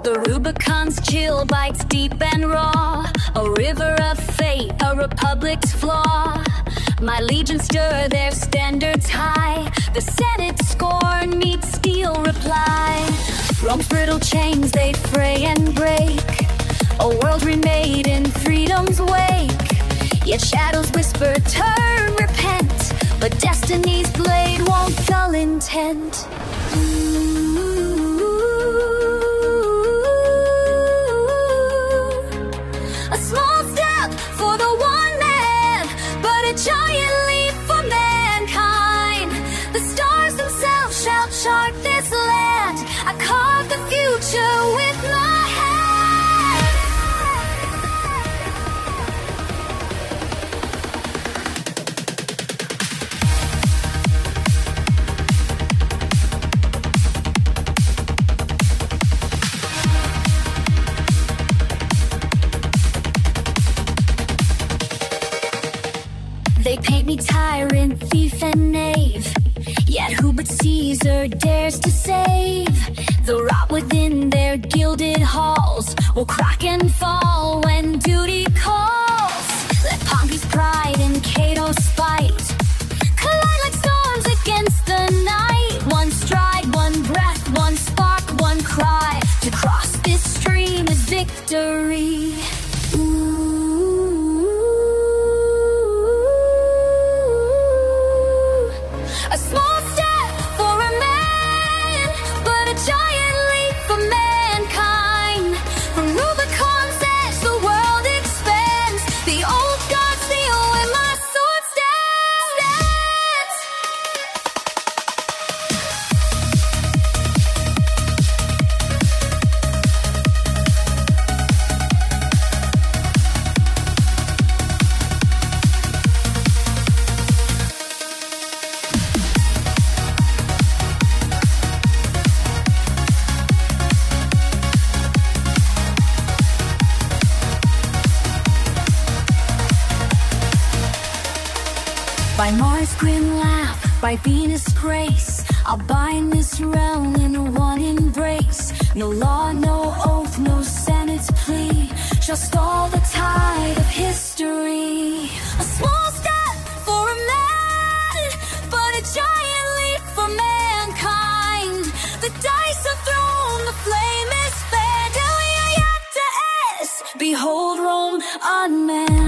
The Rubicon's chill bites deep and raw. A river of fate, a republic's flaw. My legions stir their standards high. The Senate scorn meets steel reply. Rome's brittle chains they fray and break. A world remade in freedom's wake. Yet shadows whisper, turn, repent. But destiny's blade won't dull intent. A small step for the one man, but a giant leap for mankind. The stars themselves shall chart this land. I carve the future with my hand. They paint me tyrant, thief, and knave. Yet who but Caesar dares to save? The rot within their gilded halls will crack and fall when duty calls. Let Pompey's pride and Cato's spite collide like storms against the night. One stride, one breath, one spark, one cry. To cross this stream is victory. A small step for a man, but a giant leap for mankind. From Rubicon's edge, the world expands. The old gods kneel when my sword stands. By Mars' grim laugh, by Venus' grace, I'll bind this realm in one embrace. No law, no oath, no Senate's plea shall stall the tide of history. A small step for a man, but a giant leap for mankind. The dice are thrown, the flame is fed, and we are yet to es. Behold Rome unmanned.